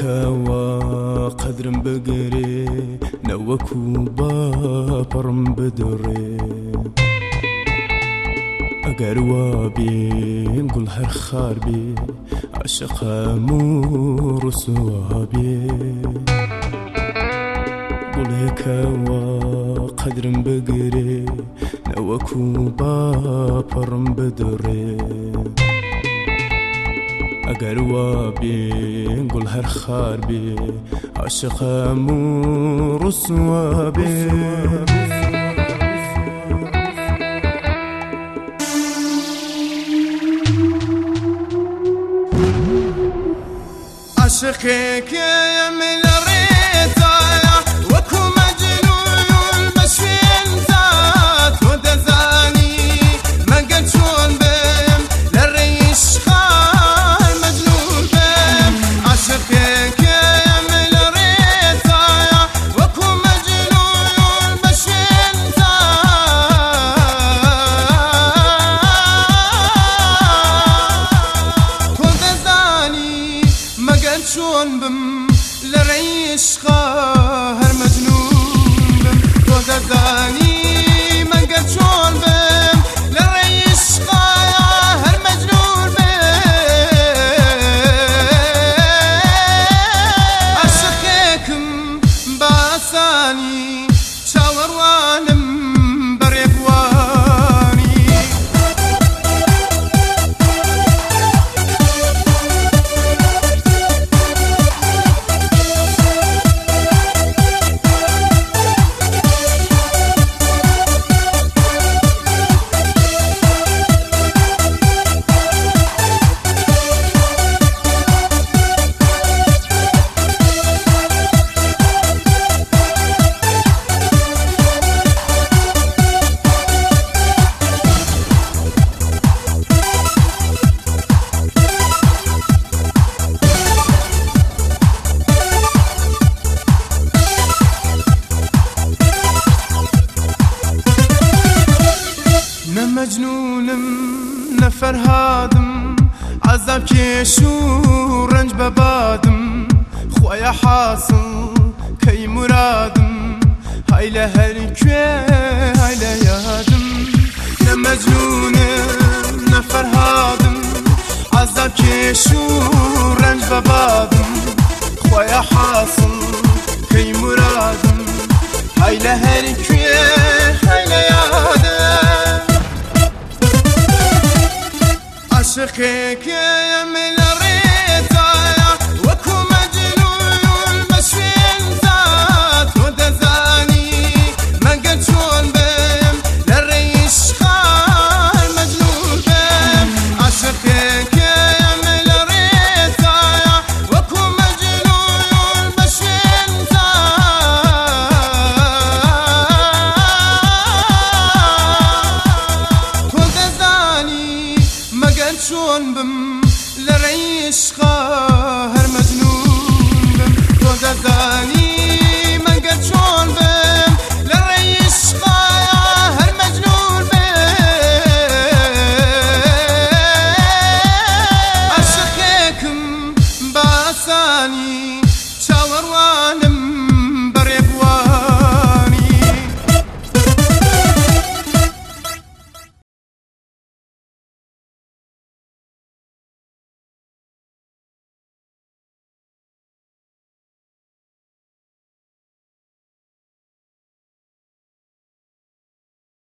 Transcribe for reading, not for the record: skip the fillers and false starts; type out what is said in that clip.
كوا قدرم بقري نوكو بابرم بدري اگر وابي نقول هر خاربي عشق مور سوابي قول كوا قدرم بقري نوكو بابرم بدري اگر وابي نقول هر خاربي عشق مور سوابي عشقك يا من الريتايا وكو مجنون بشوي انتات ودزاني ما قد شون بهم للريش خال مجنون بهم عشقك يا من الريتايا وكو مجنون بشوي انتات ودزاني ما قد شون بم لريش خاهر مجنون بم ودزاني ما قد شون بم لريش خاهر مجنون بم عشقكم باساني شاوروانم بريبواني مجنونم نفرهادم عذاب كيشو رنج ببادم خويا حاصل كي مرادم هاي لهالكوي هاي ليادم مجنونم نفرهادم عذاب كيشو رنج ببادم خويا حاصل كي مرادم هاي لهالكوي هاي ليادم عشقك